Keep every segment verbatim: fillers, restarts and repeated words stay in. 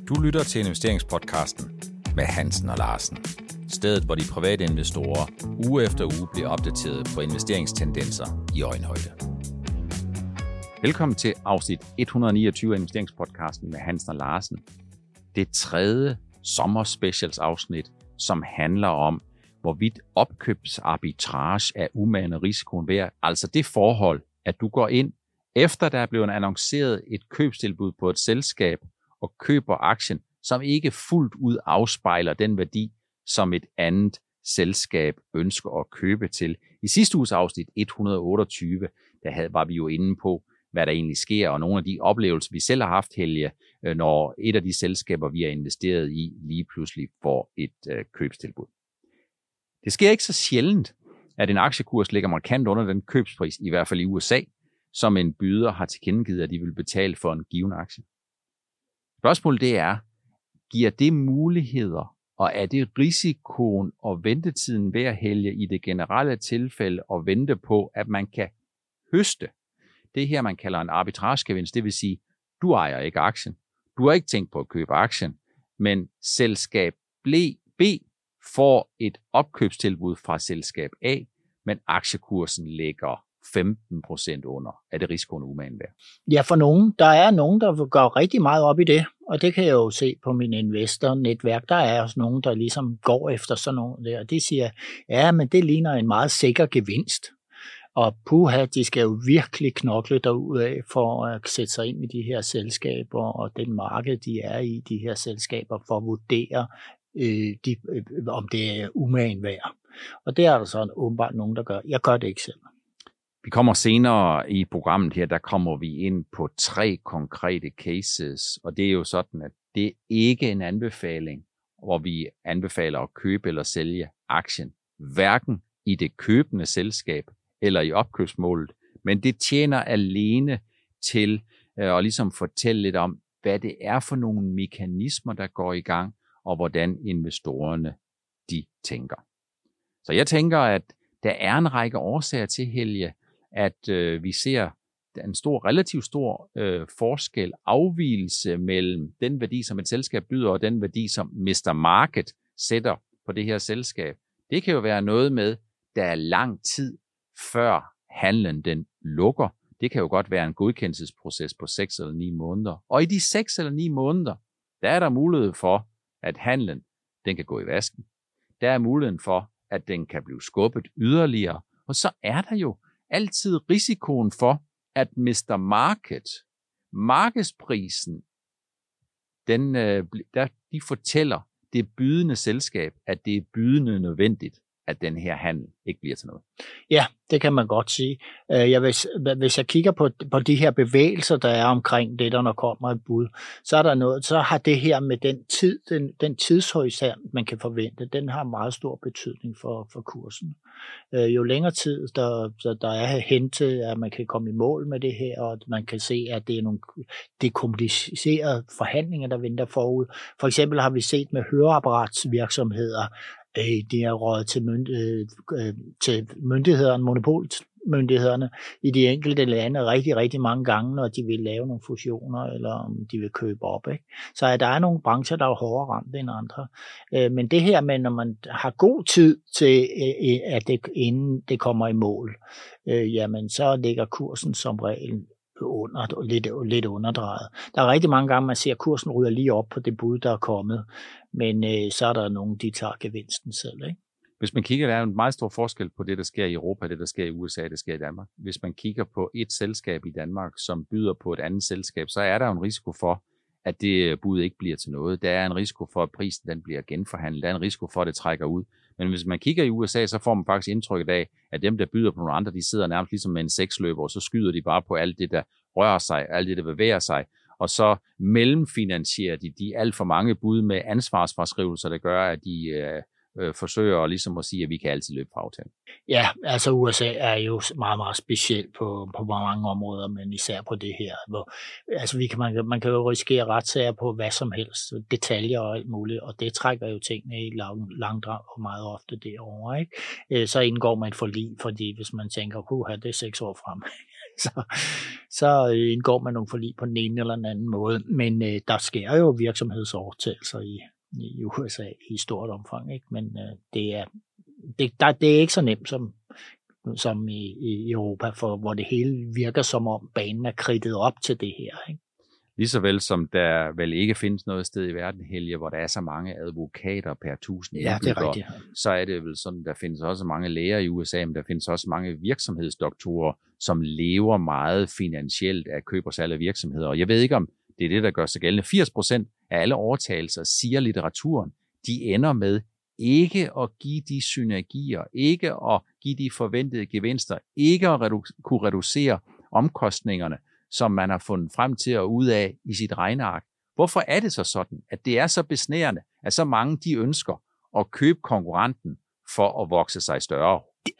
Du lytter til investeringspodcasten med Hansen og Larsen. Stedet, hvor de private investorer uge efter uge bliver opdateret på investeringstendenser i øjenhøjde. Velkommen til afsnit et hundrede niogtyve af investeringspodcasten med Hansen og Larsen. Det tredje sommerspecials afsnit, som handler om, hvorvidt opkøbsarbitrage er umagen risikoen værd. Altså det forhold, at du går ind, efter der er blevet annonceret et købstilbud på et selskab, og køber aktien, som ikke fuldt ud afspejler den værdi, som et andet selskab ønsker at købe til. I sidste uges afsnit et hundrede otteogtyve, der havde, var vi jo inde på, hvad der egentlig sker, og nogle af de oplevelser, vi selv har haft, Helge, når et af de selskaber, vi har investeret i, lige pludselig får et øh, købstilbud. Det sker ikke så sjældent, at en aktiekurs ligger markant under den købspris, i hvert fald i U S A, som en byder har tilkendegivet, at de vil betale for en given aktie. Spørgsmålet det er, giver det muligheder, og er det risikoen og ventetiden ved at Helge i det generelle tilfælde og vente på, at man kan høste det her, man kalder en arbitragegevinst, det vil sige, du ejer ikke aktien, du har ikke tænkt på at købe aktien, men selskab B får et opkøbstilbud fra selskab A, men aktiekursen ligger femten procent under. Er det risikoen umagen værd? Ja, for nogen. Der er nogen, der går rigtig meget op i det, og det kan jeg jo se på min investornetværk. Der er også nogen, der ligesom går efter sådan noget der, og de siger, ja, men det ligner en meget sikker gevinst. Og puha, de skal jo virkelig knokle derudad for at sætte sig ind i de her selskaber, og den marked, de er i, de her selskaber, for at vurdere, øh, de, øh, om det er umagen værd. Og det er der så åbenbart nogen, der gør. Jeg gør det ikke selv. Vi kommer senere i programmet her, der kommer vi ind på tre konkrete cases, og det er jo sådan, at det er ikke en anbefaling, hvor vi anbefaler at købe eller sælge aktien, hverken i det købende selskab eller i opkøbsmålet, men det tjener alene til at ligesom fortælle lidt om, hvad det er for nogle mekanismer, der går i gang, og hvordan investorerne de tænker. Så jeg tænker, at der er en række årsager til, Helge, at øh, vi ser en stor, relativt stor øh, forskel, afvigelse mellem den værdi, som et selskab byder, og den værdi, som mister Market sætter på det her selskab. Det kan jo være noget med, der er lang tid før handlen den lukker. Det kan jo godt være en godkendelsesproces på seks eller ni måneder. Og i de seks eller ni måneder, der er der mulighed for, at handlen den kan gå i vasken. Der er muligheden for, at den kan blive skubbet yderligere. Og så er der jo altid risikoen for, at mister Market, markedsprisen, den, der, de fortæller det bydende selskab, at det er bydende nødvendigt, at den her handel ikke bliver til noget. Ja, det kan man godt sige. Jeg hvis, hvis jeg kigger på, på de her bevægelser, der er omkring det, der når kommer et bud, så er der noget, så har det her med den tid, den, den tidshorisont, man kan forvente, den har meget stor betydning for, for kursen. Jo længere tid, der, der er hen til, at man kan komme i mål med det her, og man kan se, at det er nogle det er komplicerede forhandlinger, der venter forud. For eksempel har vi set med høreapparatsvirksomheder, de er røget til, myndighed, til myndighederne, monopolmyndighederne i de enkelte lande rigtig, rigtig mange gange, når de vil lave nogle fusioner, eller om de vil købe op. Ikke? Så der er nogle brancher, der er hårdere ramt end andre. Men det her med, når man har god tid til, at det, inden det kommer i mål, jamen så ligger kursen som regel under, lidt, lidt underdrejet. Der er rigtig mange gange, man ser, at kursen ryger lige op på det bud, der er kommet, men øh, så er der nogen, de tager gevinsten selv. Ikke? Hvis man kigger, der er en meget stor forskel på det, der sker i Europa, det, der sker i U S A, det, der sker i Danmark. Hvis man kigger på et selskab i Danmark, som byder på et andet selskab, så er der jo en risiko for, at det bud ikke bliver til noget. Der er en risiko for, at prisen den bliver genforhandlet. Der er en risiko for, at det trækker ud. Men hvis man kigger i U S A, så får man faktisk indtrykket af, at dem, der byder på nogle andre, de sidder nærmest ligesom med en seksløber, og så skyder de bare på alt det, der rører sig, alt det, der bevæger sig. Og så mellemfinansierer de de alt for mange bud med ansvarsfraskrivelser, der gør, at de øh, øh, forsøger ligesom at sige, at vi kan altid løbe fra aftalen. Ja, altså U S A er jo meget, meget specielt på, på mange områder, men især på det her. Hvor, altså vi kan, man, man kan jo risikere retssager på hvad som helst, detaljer og alt muligt, og det trækker jo tingene i lang, langdrag og meget ofte derovre. Ikke? Så indgår man et forlig, fordi hvis man tænker, puha, det er seks år frem, så, så indgår man nogle forlig på den ene eller den anden måde. Men øh, der sker jo virksomhedsovertagelser i, i U S A i stort omfang, ikke? Men øh, det, er, det, der, det er ikke så nemt som, som i, i Europa, for, hvor det hele virker som om banen er kridtet op til det her, ikke? Ligeså vel som der vel ikke findes noget sted i verden, Helge, hvor der er så mange advokater per tusind ja, det er rigtigt. Så er det vel sådan, der findes også mange læger i U S A, men der findes også mange virksomhedsdoktorer, som lever meget finansielt af køb og salg af virksomheder. Og jeg ved ikke, om det er det, der gør sig gældende. firs procent af alle overtagelser, siger litteraturen, de ender med ikke at give de synergier, ikke at give de forventede gevinster, ikke at redu- kunne reducere omkostningerne, som man har fundet frem til og ud af i sit regneark. Hvorfor er det så sådan, at det er så besnærende, at så mange de ønsker at købe konkurrenten for at vokse sig større?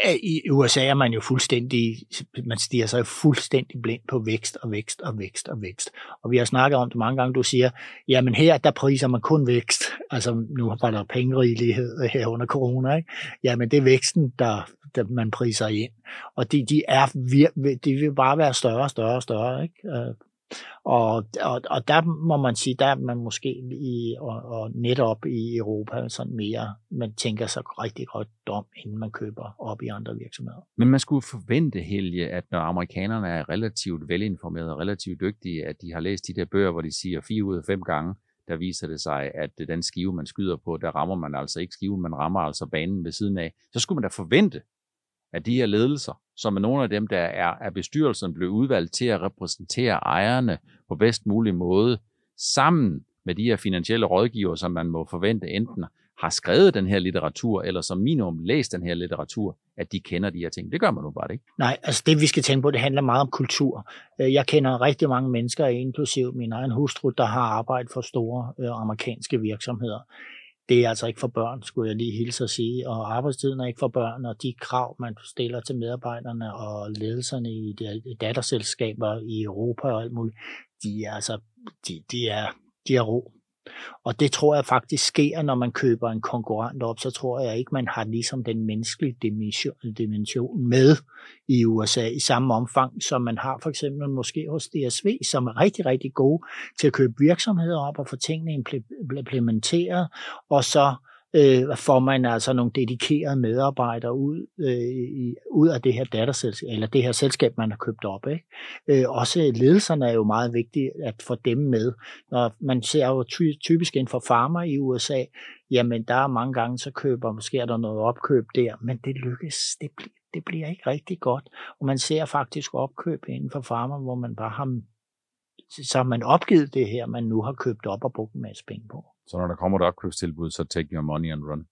I U S A er man jo fuldstændig, man stiger sig fuldstændig blind på vækst og vækst og vækst og vækst. Og vi har snakket om det mange gange, du siger, jamen her, der priser man kun vækst. Altså nu var der pengerigelighed her under corona, ikke? Jamen det er væksten, der, der man priser ind. Og de, de, er, de vil bare være større og større og større, ikke? Og, og, og der må man sige, der er man måske i, og, og netop i Europa sådan mere, man tænker sig rigtig godt om, inden man køber op i andre virksomheder. Men man skulle forvente, Helge, at når amerikanerne er relativt velinformerede og relativt dygtige, at de har læst de der bøger, hvor de siger fire ud af fem gange, der viser det sig, at den skive, man skyder på, der rammer man altså ikke skiven, man rammer altså banen ved siden af. Så skulle man da forvente, at de her ledelser, som er nogle af dem, der er af bestyrelsen, blev udvalgt til at repræsentere ejerne på bedst mulig måde, sammen med de her finansielle rådgiver, som man må forvente enten har skrevet den her litteratur, eller som minimum læst den her litteratur, at de kender de her ting. Det gør man nu bare ikke. Nej, altså det vi skal tænke på, det handler meget om kultur. Jeg kender rigtig mange mennesker, inklusive min egen hustru, der har arbejdet for store øh, amerikanske virksomheder. Det er altså ikke for børn, skulle jeg lige hilse at sige, og arbejdstiden er ikke for børn, og de krav, man stiller til medarbejderne og ledelserne i de datterselskaber i Europa og alt muligt, de er altså, de, de er, de er rå. Og det tror jeg faktisk sker, når man køber en konkurrent op, så tror jeg ikke, man har ligesom den menneskelige dimension, dimension med i U S A i samme omfang, som man har for eksempel måske hos D S V, som er rigtig, rigtig gode til at købe virksomheder op og få tingene implementeret, og så øh, får man altså nogle dedikerede medarbejdere ud, øh, i, ud af det her datterselskab, eller det her selskab, man har købt op, ikke? Øh, også ledelserne er jo meget vigtige at få dem med. Når man ser jo ty- typisk inden for pharma i U S A, jamen der er mange gange, så køber, måske er der noget opkøb der, men det lykkes, det, bl- det bliver ikke rigtig godt. Og man ser faktisk opkøb inden for pharma, hvor man bare har, så har man opgivet det her, man nu har købt op og brugt en masse penge på. Så når der kommer et opkøbstilbud, så take your money and run.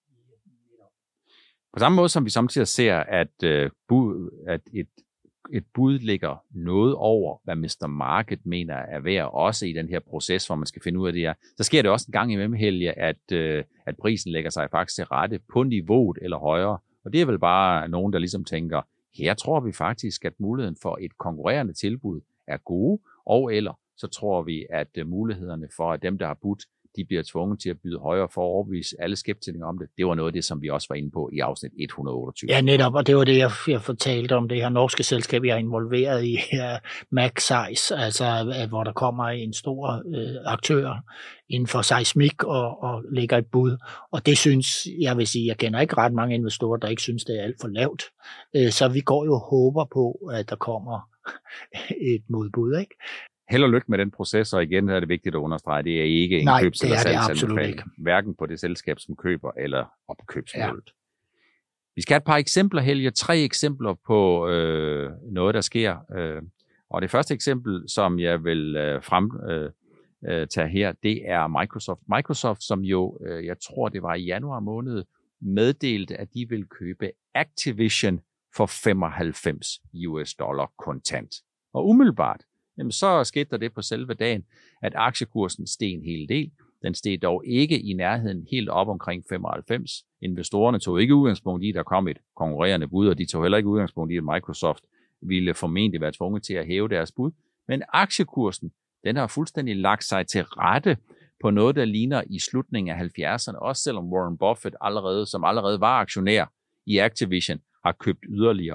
På samme måde som vi samtidig ser, at, uh, bud, at et, et bud ligger noget over, hvad mister Market mener er værd, også i den her proces, hvor man skal finde ud af det her, så sker det også en gang imellem, Helge, at, uh, at prisen lægger sig faktisk til rette på niveauet eller højere. Og det er vel bare nogen, der ligesom tænker, her tror vi faktisk, at muligheden for et konkurrerende tilbud er gode, og eller så tror vi, at uh, mulighederne for, at dem, der har budt, de bliver tvunget til at byde højere for at overbevise alle skeptikere om det. Det var noget af det, som vi også var inde på i afsnit et hundrede otteogtyve. Ja, netop, og det var det, jeg, jeg fortalte om, det her norske selskab, jeg er involveret i, her, Magseis, altså hvor der kommer en stor øh, aktør inden for seismik og, og lægger et bud. Og det synes, jeg vil sige, jeg kender ikke ret mange investorer, der ikke synes, det er alt for lavt. Øh, så vi går jo og håber på, at der kommer et modbud, ikke? Held og lykke med den proces, og igen er det vigtigt at understrege, det er ikke en Nej, købs- eller salgsanbefaling, hverken på det selskab, som køber, eller opkøbsmålet. Ja. Vi skal have et par eksempler, Helge, tre eksempler på øh, noget, der sker. Øh, og det første eksempel, som jeg vil øh, frem øh, øh, tage her, det er Microsoft. Microsoft, som jo, øh, jeg tror det var i januar måned, meddelte, at de vil købe Activision for femoghalvfems U S dollar kontant. Og umiddelbart, jamen så skete der det på selve dagen, at aktiekursen steg en hel del. Den steg dog ikke i nærheden helt op omkring femoghalvfems. Investorerne tog ikke udgangspunkt i, der kom et konkurrerende bud, og de tog heller ikke udgangspunkt i, at Microsoft ville formentlig være tvunget til at hæve deres bud. Men aktiekursen, den har fuldstændig lagt sig til rette på noget, der ligner i slutningen af halvfjerdserne, også selvom Warren Buffett allerede, som allerede var aktionær i Activision, har købt yderligere op.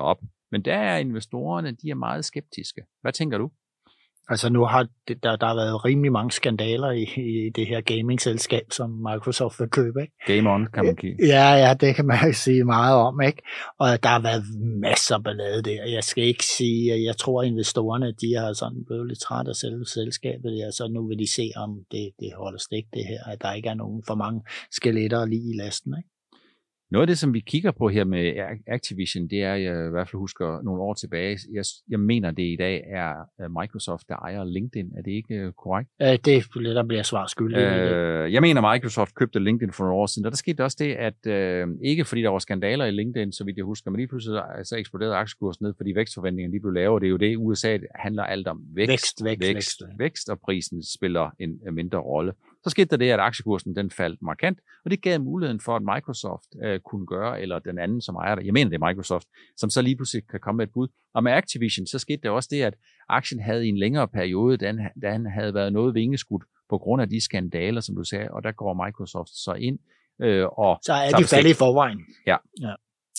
Men der er investorerne, de er meget skeptiske. Hvad tænker du? Altså nu har det, der, der har været rimelig mange skandaler i, i det her gaming-selskab, som Microsoft vil købe, ikke? Game on, kan man kigge. Ja, ja, det kan man jo sige meget om, ikke? Og der har været masser af ballade der. Jeg skal ikke sige, jeg tror, at investorerne, de har sådan blevet lidt træt af selve selskabet. Ja, så nu vil de se, om det, det holder stik, det her, at der ikke er nogen for mange skeletter lige i lasten, ikke? Noget af det, som vi kigger på her med Activision, det er, jeg i hvert fald husker nogle år tilbage, jeg, jeg mener, det i dag er Microsoft, der ejer LinkedIn. Er det ikke korrekt? Øh, det er lidt, der bliver svar skyldig. Øh, jeg mener, Microsoft købte LinkedIn for nogle år siden, og der skete også det, at øh, ikke fordi der var skandaler i LinkedIn, så vidt jeg husker, men lige pludselig så eksploderede aktiekursen ned, fordi vækstforventningerne de blev lavere. Det er jo det, U S A handler alt om. Vækst, vækst, vækst, vækst, vækst, vækst, og prisen spiller en, en mindre rolle. Så skete der det, at aktiekursen den faldt markant, og det gav muligheden for, at Microsoft øh, kunne gøre, eller den anden, som ejer det, jeg mener det er Microsoft, som så lige pludselig kan komme med et bud. Og med Activision, så skete der også det, at aktien havde i en længere periode, da den, da den havde været noget vingeskudt på grund af de skandaler, som du sagde, og der går Microsoft så ind. Øh, og så er de faldet i forvejen. Ja. ja.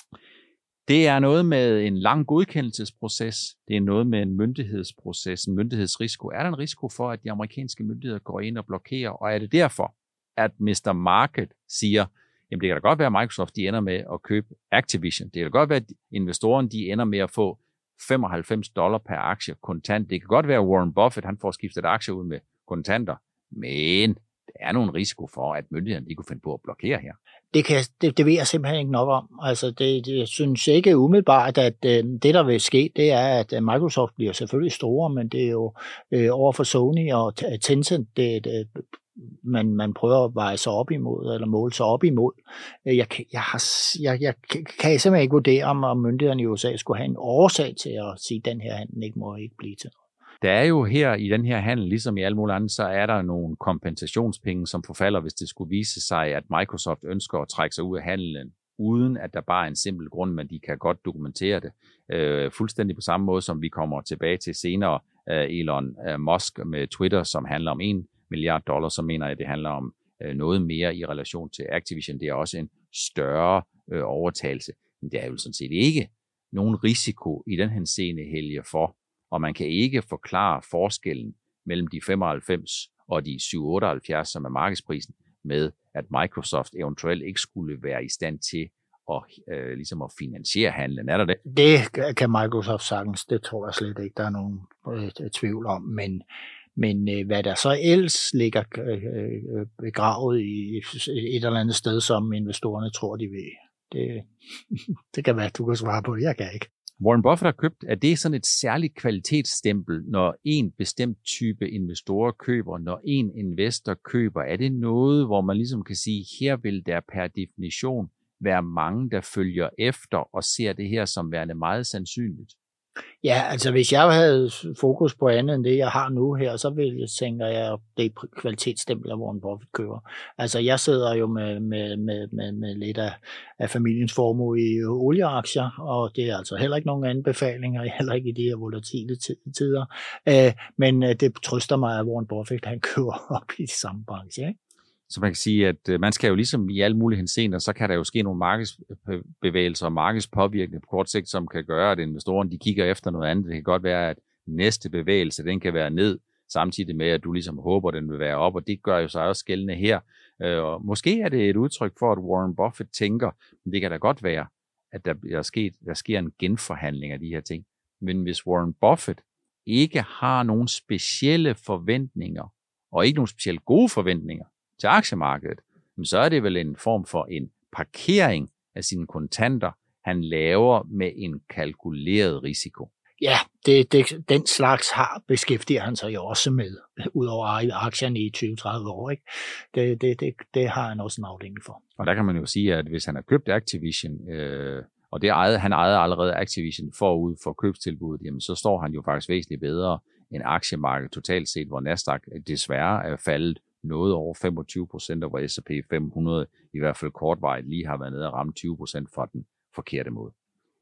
Det er noget med en lang godkendelsesproces. Det er noget med en myndighedsproces, en myndighedsrisiko. Er der en risiko for, at de amerikanske myndigheder går ind og blokerer? Og er det derfor, at mister Market siger, jamen det kan da godt være, at Microsoft de ender med at købe Activision. Det kan da godt være, at investorerne de ender med at få femoghalvfems dollar per aktie kontant. Det kan godt være, at Warren Buffett han får skiftet aktier ud med kontanter. Men der er nogen risiko for, at myndighederne de kunne finde på at blokere her. Det, kan, det, det ved jeg simpelthen ikke nok om. Altså det, det, jeg synes ikke umiddelbart, at øh, det, der vil ske, det er, at Microsoft bliver selvfølgelig store, men det er jo øh, over for Sony og Tencent, det, det, man, man prøver at veje sig op imod, eller måle sig op imod. Jeg, jeg, har, jeg, jeg kan simpelthen ikke vurdere, om, om myndighederne i U S A skulle have en årsag til at sige, at den her handel ikke må ikke blive til noget. Der er jo her i den her handel, ligesom i alle mulige andre, så er der nogle kompensationspenge, som forfalder, hvis det skulle vise sig, at Microsoft ønsker at trække sig ud af handelen, uden at der bare er en simpel grund, men de kan godt dokumentere det. Øh, fuldstændig på samme måde, som vi kommer tilbage til senere, øh, Elon øh, Musk med Twitter, som handler om en milliard dollar, så mener jeg, det handler om øh, noget mere i relation til Activision. Det er også en større øh, overtagelse. Men det er jo sådan set ikke nogen risiko i den henseende helge for, og man kan ikke forklare forskellen mellem de femoghalvfems og de syv komma otteoghalvfjerds, som er markedsprisen, med at Microsoft eventuelt ikke skulle være i stand til at, øh, ligesom at finansiere handlen. Er der det? Det kan Microsoft sagtens. Det tror jeg slet ikke, der er nogen øh, tvivl om. Men, men øh, hvad der så ellers ligger øh, begravet i et eller andet sted, som investorerne tror, de vil, det, det kan være, at du kan svare på det. Jeg kan ikke. Warren Buffett har købt, er det sådan et særligt kvalitetsstempel, når en bestemt type investorer køber, når en investor køber? Er det noget, hvor man ligesom kan sige, her vil der per definition være mange, der følger efter og ser det her som værende meget sandsynligt? Ja, altså hvis jeg havde fokus på andet end det, jeg har nu her, så vil jeg tænke, at jeg, det er kvalitetsstempel af Warren Buffett køber. Altså jeg sidder jo med, med, med, med, med lidt af, af familiens formue i olieaktier, og det er altså heller ikke nogen anbefalinger, heller ikke i de her volatile tider. Øh, men det trøster mig, at Warren Buffett han køber op i de samme branche, ikke? Så man kan sige, at man skal jo ligesom i alle mulige henseender, så kan der jo ske nogle markedsbevægelser og markedspåvirkning på kort sigt, som kan gøre, at investorerne de kigger efter noget andet. Det kan godt være, at næste bevægelse, den kan være ned, samtidig med, at du ligesom håber, at den vil være op, og det gør jo sig også gældende her. Og måske er det et udtryk for, at Warren Buffett tænker, men det kan da godt være, at der, er sket, der sker en genforhandling af de her ting. Men hvis Warren Buffett ikke har nogen specielle forventninger, og ikke nogen specielt gode forventninger, til aktiemarkedet, så er det vel en form for en parkering af sine kontanter, han laver med en kalkuleret risiko. Ja, det, det, den slags har beskæftiger han sig jo også med, udover aktierne i tyve til tredive år. Ikke? Det, det, det, det har han også en afdeling for. Og der kan man jo sige, at hvis han har købt Activision, øh, og det ejede, han ejede allerede Activision forud for købstilbuddet, jamen så står han jo faktisk væsentligt bedre end aktiemarkedet totalt set, hvor Nasdaq desværre er faldet noget over femogtyve procent, og hvor S og P fem hundrede i hvert fald kortvarigt lige har været nede og ramt tyve procent fra den forkerte måde.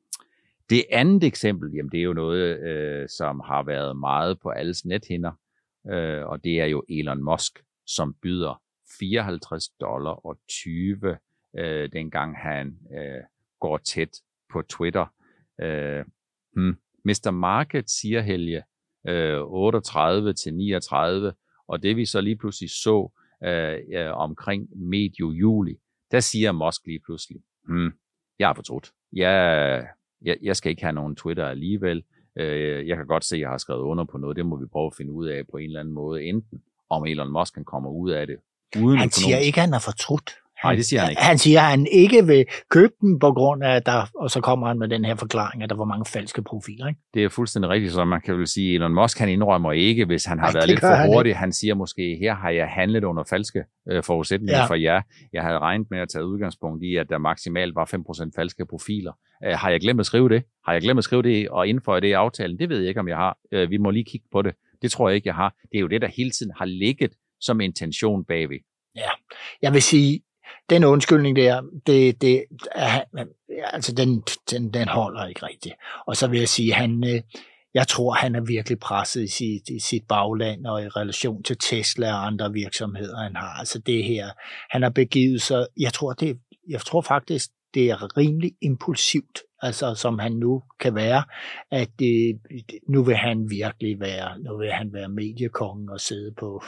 Det andet eksempel, jamen det er jo noget, øh, som har været meget på alles nethinder, øh, og det er jo Elon Musk, som byder fireoghalvtreds dollar og tyve, øh, dengang han øh, går tæt på Twitter. Øh, Hmm. mister Market siger, Helge, øh, otteogtredive til niogtredive, og det vi så lige pludselig så øh, øh, omkring medio juli, der siger Musk lige pludselig, hmm, jeg har fortrudt. Jeg, jeg, jeg skal ikke have nogen Twitter alligevel. Øh, jeg kan godt se, at jeg har skrevet under på noget. Det må vi prøve at finde ud af på en eller anden måde. Enten om Elon Musk kan komme ud af det. Uden han siger ikke, at han har fortrudt. Nej, det siger han ikke. Han siger, at han ikke vil købe den på grund af, at der, og så kommer han med den her forklaring, at der var mange falske profiler. Ikke? Det er fuldstændig rigtigt, så man kan vel sige, at Elon Musk han indrømmer ikke, hvis han har Ej, været lidt for hurtig. Han, han siger måske, her har jeg handlet under falske øh, forudsætninger ja. for jer. Jeg havde regnet med at tage udgangspunkt i, at der maksimalt var fem procent falske profiler. Øh, har jeg glemt at skrive det? Har jeg glemt at skrive det og indføje det i aftalen? Det ved jeg ikke, om jeg har. Øh, vi må lige kigge på det. Det tror jeg ikke, jeg har. Det er jo det, der hele tiden har ligget som intention bagved. Ja, jeg vil sige, den undskyldning der, det, det, altså den, den, den holder ikke rigtigt. Og så vil jeg sige, han, jeg tror, han er virkelig presset i sit, i sit bagland og i relation til Tesla og andre virksomheder, han har. Altså det her, han har begivet sig, jeg tror, det, jeg tror faktisk, det er rimelig impulsivt, altså som han nu kan være, at det, nu vil han virkelig være, nu vil han være mediekongen og sidde på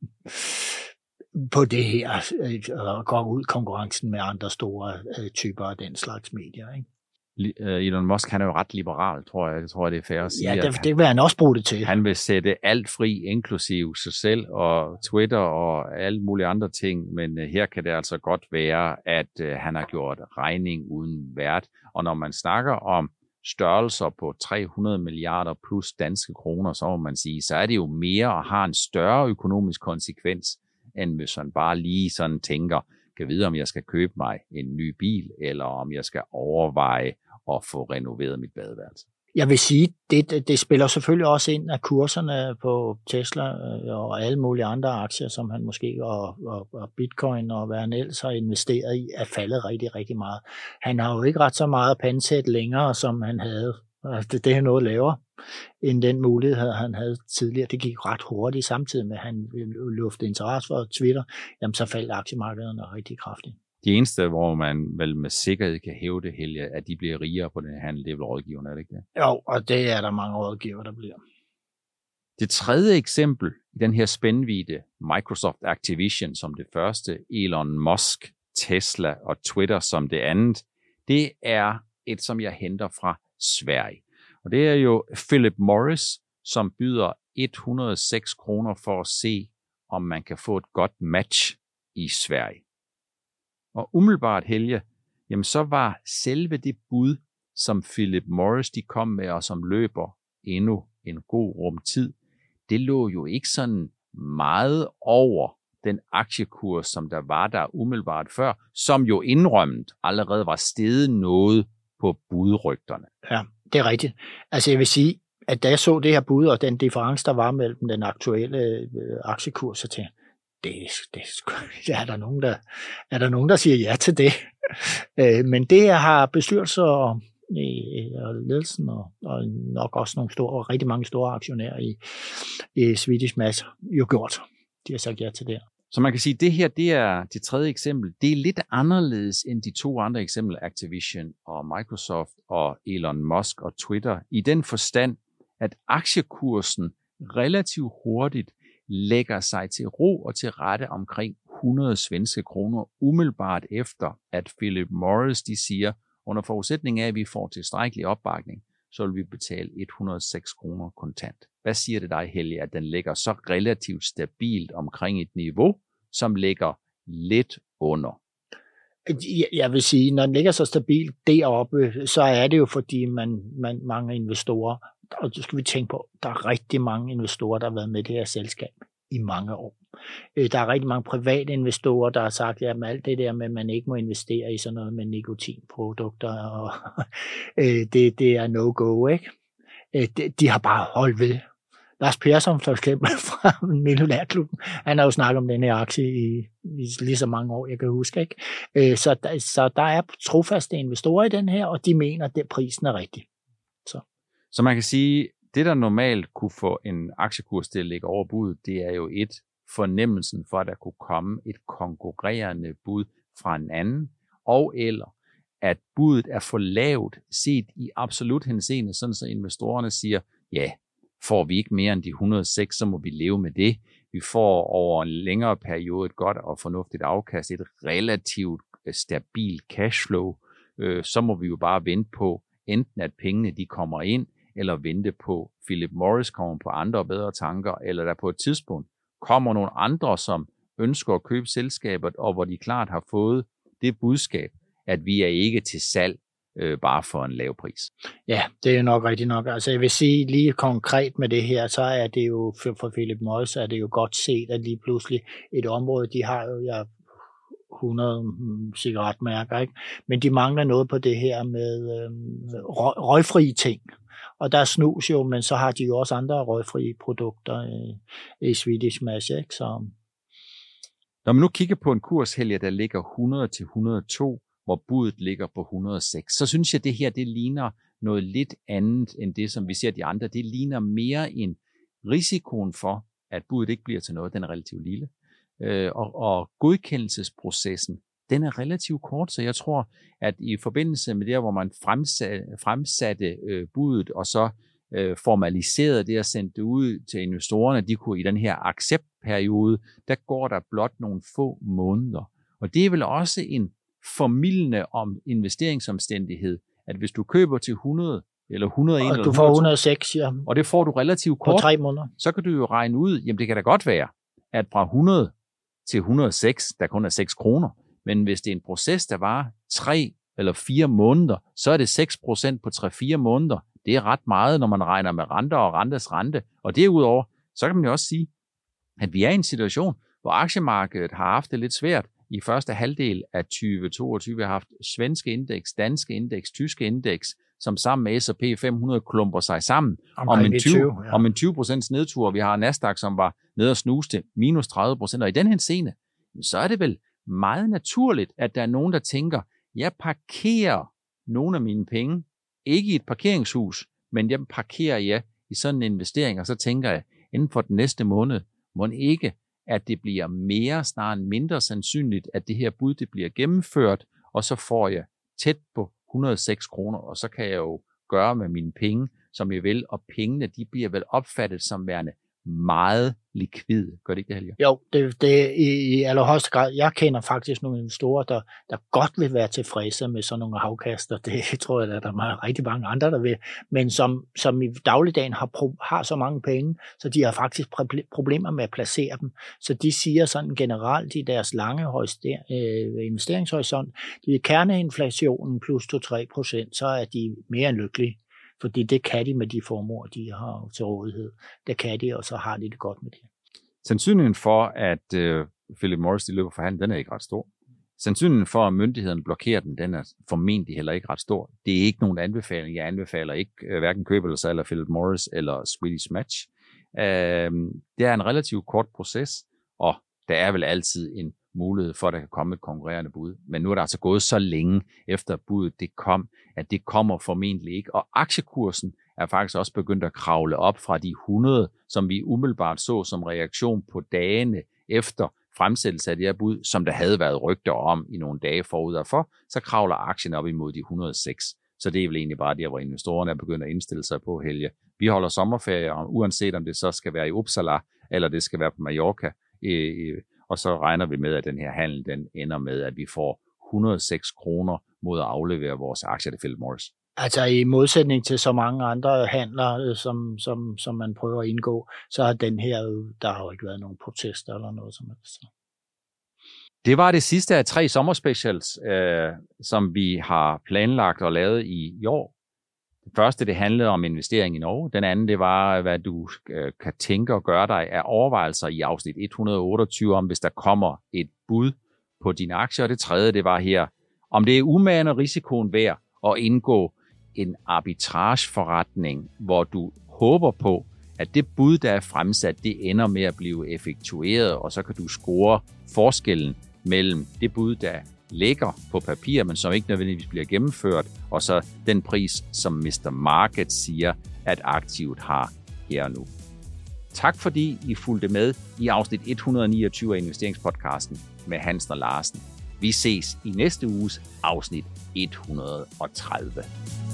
på det her, og gå ud i konkurrencen med andre store øh, typer af den slags medier. Ikke? Elon Musk, han er jo ret liberal, tror jeg. Jeg tror, det er fair at sige. Ja, det, det vil han også bruge det til. Han vil sætte alt fri, inklusiv sig selv og Twitter og alle mulige andre ting, men uh, her kan det altså godt være, at uh, han har gjort regning uden vært. Og når man snakker om størrelser på tre hundrede milliarder plus danske kroner, så må man sige, så er det jo mere og har en større økonomisk konsekvens, end hvis man bare lige sådan tænker, kan vide, om jeg skal købe mig en ny bil, eller om jeg skal overveje at få renoveret mit badeværelse. Jeg vil sige, det, det spiller selvfølgelig også ind af kurserne på Tesla og alle mulige andre aktier, som han måske og, og, og Bitcoin og hvad han ellers har investeret i, er faldet rigtig, rigtig meget. Han har jo ikke ret så meget pansæt længere, som han havde. Det, det er noget lavere end den mulighed, han havde tidligere. Det gik ret hurtigt, samtidig med, at han luftede interesse for Twitter. Jamen, så faldt aktiemarkederne rigtig kraftigt. De eneste, hvor man vel med sikkerhed kan hæve det, Helge, at de bliver rigere på den handel, det er vel rådgiverne, er det ikke det? Jo, og det er der mange rådgiver, der bliver. Det tredje eksempel i den her spændvidde, Microsoft Activision som det første, Elon Musk, Tesla og Twitter som det andet, det er et, som jeg henter fra Sverige. Og det er jo Philip Morris, som byder et hundrede og seks kroner for at se, om man kan få et godt match i Sverige. Og umiddelbart, Helge, jamen så var selve det bud, som Philip Morris de kom med, og som løber endnu en god rum tid, det lå jo ikke sådan meget over den aktiekurs, som der var der umiddelbart før, som jo indrømmet allerede var steget noget på budrygterne. Ja, det er rigtigt. Altså jeg vil sige, at da jeg så det her bud, og den difference, der var mellem den aktuelle øh, aktiekurs, så tænkte det, det, det er der nogen, der er der nogen, der siger ja til det. øh, men det har bestyrelser og, og ledelsen og, og nok også nogle store, og rigtig mange store aktionærer i, i Swedish Match jo gjort. De har sagt ja til det. Så man kan sige, at det her, det er det tredje eksempel. Det er lidt anderledes end de to andre eksempler, Activision og Microsoft og Elon Musk og Twitter, i den forstand, at aktiekursen relativt hurtigt lægger sig til ro og til rette omkring hundrede svenske kroner, umiddelbart efter, at Philip Morris de siger, under forudsætning af, at vi får tilstrækkelig opbakning, så vil vi betale et hundrede og seks kroner kontant. Hvad siger det dig, Helge, at den ligger så relativt stabilt omkring et niveau, som ligger lidt under? Jeg vil sige, når den ligger så stabilt deroppe, så er det jo, fordi man, man mange investorer, og så skal vi tænke på, der er rigtig mange investorer, der har været med i det her selskab i mange år. Der er rigtig mange private investorer, der har sagt, at alt det der med, at man ikke må investere i sådan noget med nikotinprodukter, og det, det er no-go, ikke? De har bare holdt ved. Lars Persson, for eksempel, fra Millionærklubben, han har jo snakket om den her aktie i, i lige så mange år, jeg kan huske, ikke? Så, der, så der er trofaste investorer i den her, og de mener, at det, prisen er rigtig. Så. så man kan sige, det der normalt kunne få en aktiekurs til at ligge over bud, det er jo et fornemmelsen for, at der kunne komme et konkurrerende bud fra en anden, og eller at budet er for lavt set i absolut henseende, sådan så investorerne siger, ja, får vi ikke mere end de et hundrede og seks, så må vi leve med det. Vi får over en længere periode et godt og fornuftigt afkast, et relativt stabilt cashflow. Så må vi jo bare vente på, enten at pengene de kommer ind, eller vente på, Philip Morris kommer på andre og bedre tanker, eller der på et tidspunkt kommer nogle andre, som ønsker at købe selskabet, og hvor de klart har fået det budskab, at vi er ikke til salg øh, bare for en lav pris. Ja, det er nok rigtigt nok. Altså jeg vil sige lige konkret med det her, så er det jo for, for Philip Morris, er det jo godt set, at lige pludselig et område, de har jo ja, hundrede cigaretmærker, ikke? Men de mangler noget på det her med øh, røg, røgfrie ting. Og der er snus jo, men så har de jo også andre røgfrie produkter i, i Swedish Match, ikke? Så når man nu kigger på en kurs, Helge, der ligger hundrede til et hundrede og to, hvor budet ligger på et hundrede og seks, så synes jeg, at det her det ligner noget lidt andet end det, som vi ser de andre. Det ligner mere en risikoen for, at budet ikke bliver til noget. Den er relativt lille. Øh, og, og godkendelsesprocessen, den er relativt kort, så jeg tror, at i forbindelse med det, hvor man fremsatte, fremsatte øh, budet, og så øh, formaliserede det og sendte det ud til investorerne, de kunne i den her acceptperiode, der går der blot nogle få måneder. Og det er vel også en formildende om investeringsomstændighed, at hvis du køber til hundrede eller et hundrede og en, og du får et hundrede og seks, ja. Og det får du relativt kort, på tre måneder, så kan du jo regne ud, jamen det kan da godt være, at fra hundrede til et hundrede og seks, der kun er seks kroner, men hvis det er en proces, der varer tre eller fire måneder, så er det seks procent på tre til fire måneder. Det er ret meget, når man regner med renter og rentes rente. Og derudover, så kan man jo også sige, at vi er i en situation, hvor aktiemarkedet har haft det lidt svært. I første halvdel af tyve toogtyve vi har haft svenske indeks, danske indeks, tyske indeks, som sammen med S og P fem hundrede klumper sig sammen om en, tyve, ja. om en tyve procent nedtur. Vi har Nasdaq, som var nede og snuste minus tredive procent. Og i den henseende, så er det vel meget naturligt, at der er nogen, der tænker, jeg parkerer nogle af mine penge, ikke i et parkeringshus, men jeg parkerer jeg i sådan en investering, og så tænker jeg, inden for den næste måned, må ikke, at det bliver mere, snarere end mindre sandsynligt, at det her bud det bliver gennemført, og så får jeg tæt på et hundrede og seks kroner, og så kan jeg jo gøre med mine penge, som jeg vil, og pengene de bliver vel opfattet som værende meget likvide. Gør det ikke det, Helge? Jo, det, det er i, i allerhøjeste grad. Jeg kender faktisk nogle investorer, der, der godt vil være tilfredse med sådan nogle afkaster. Det tror jeg, at der er rigtig mange andre, der vil. Men som, som i dagligdagen har, pro, har så mange penge, så de har faktisk problemer med at placere dem. Så de siger sådan generelt i deres lange øh, investeringshorisont, de er kerneinflationen plus to til tre procent, så er de mere end lykkelige. Fordi det kan de med de formuer, de har til rådighed. Det kan de, og så har de det godt med det. Sandsynligheden for, at øh, Philip Morris de løber for handel, den er ikke ret stor. Sandsynligheden for, at myndigheden blokerer den, den er formentlig heller ikke ret stor. Det er ikke nogen anbefaling. Jeg anbefaler ikke øh, hverken køb eller salg af Philip Morris eller Swedish Match. Øh, det er en relativt kort proces, og der er vel altid en mulighed for, at der kan komme et konkurrerende bud. Men nu er der altså gået så længe efter budet det kom, at det kommer formentlig ikke. Og aktiekursen er faktisk også begyndt at kravle op fra de hundrede, som vi umiddelbart så som reaktion på dagene efter fremsættelse af det her bud, som der havde været rygter om i nogle dage forud derfor, så kravler aktien op imod de et hundrede og seks. Så det er vel egentlig bare der, hvor investorerne er begyndt at indstille sig på, Helge. Vi holder sommerferie, og uanset om det så skal være i Uppsala, eller det skal være på Mallorca, og så regner vi med, at den her handel den ender med, at vi får et hundrede og seks kroner mod at aflevere vores aktier til Philip Morris. Altså i modsætning til så mange andre handler, som, som, som man prøver at indgå, så har den her, der har jo ikke været nogen protester eller noget som helst. Det var det sidste af tre sommerspecials, øh, som vi har planlagt og lavet i, i år. Det første, det handlede om investering i Norge. Den anden, det var, hvad du øh, kan tænke og gøre dig af overvejelser i afsnit et hundrede og otteogtyve om, hvis der kommer et bud på dine aktier. Og det tredje, det var her, om det er umagen og risikoen værd at indgå en arbitrageforretning, hvor du håber på, at det bud, der er fremsat, det ender med at blive effektueret, og så kan du score forskellen mellem det bud, der ligger på papir, men som ikke nødvendigvis bliver gennemført, og så den pris, som mister Market siger, at aktivet har her og nu. Tak fordi I fulgte med i afsnit et hundrede og niogtyve af investeringspodcasten med Hansen og Larsen. Vi ses i næste uges afsnit et hundrede og tredive.